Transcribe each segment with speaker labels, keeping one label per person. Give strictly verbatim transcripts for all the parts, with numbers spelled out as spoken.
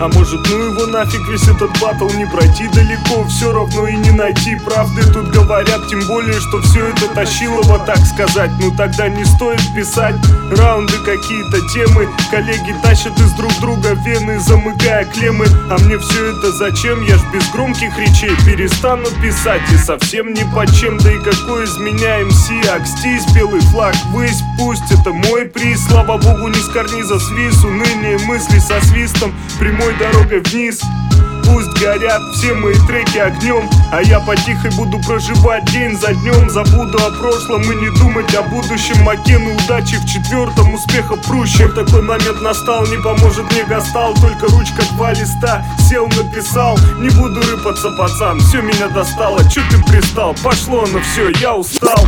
Speaker 1: А может, ну его нафиг, весь этот батл не пройти далеко, все равно и не найти правды. Тут говорят, тем более, что все это Тащилово, так сказать. Ну тогда не стоит писать раунды, какие-то темы. Коллеги тащат из друг друга вены, замыкая клеммы. А мне все это зачем? Я ж без громких речей перестану писать и совсем ни по чем. Да и какой из меня эм си, акстись, белый флаг высь, пусть это мой приз. Слава богу, не с карниза свис, уныние мысли со свистом, прямой дорогой вниз. Пусть горят все мои треки огнем, а я потихо буду проживать день за днем. Забуду о прошлом и не думать о будущем. Макены удачи в четвертом, успеха прущих. Вот такой момент настал, не поможет мне гастал. Только ручка, два листа, сел, написал. Не буду рыпаться, пацан, все меня достало. Че ты пристал? Пошло, ну все, я устал.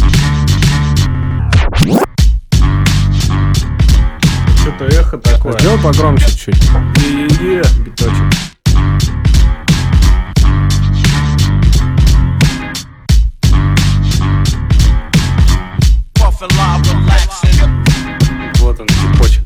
Speaker 1: Что-то эхо такое.
Speaker 2: Сделай погромче чуть-чуть.
Speaker 1: Е-е-е, биточек. Вот он, цепочек.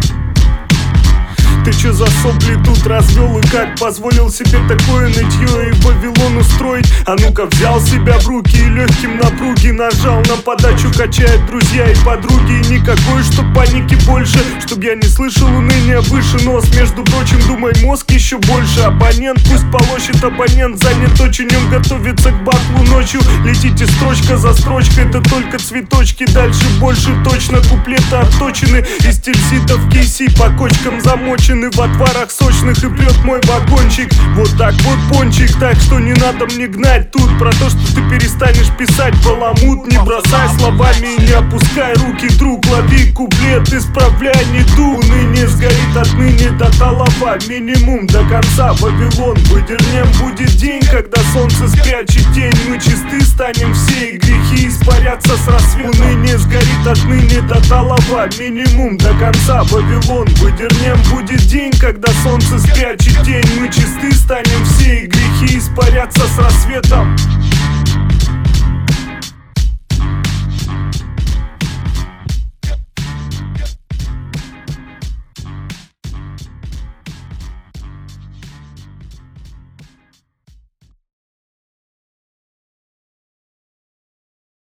Speaker 1: Ты чё за сопли тут развел и как позволил себе такое нытье и Вавилон устроить? А ну-ка взял себя в руки и легким напруги нажал на подачу, качают друзья и подруги. И никакой, чтоб паники больше, чтоб я не слышал уныния выше нос. Между прочим, думай, мозг еще больше. Оппонент пусть полощет, абонент занят очень, он готовится к батлу ночью. Летите строчка за строчкой, это только цветочки. Дальше больше точно, куплеты отточены из тильзитов кейси по кочкам замочены. В отварах сочных и прет мой вагончик. Вот так вот пончик, так что не надо мне гнать тут про то, что ты перестанешь писать баламут. Не бросай словами и не опускай руки, друг. Лови куплет, исправляй, не ду. Уныние сгорит отныне до талова, минимум до конца Вавилон выдернем. Будет день, когда солнце спрячет тень. Мы чисты станем все, и грехи испарятся с рассветом. Уныние сгорит отныне до талова, минимум до конца Вавилон выдернем. Будет день, когда солнце спрячет тень. Мы чисты станем все, и грехи испарятся с рассветом.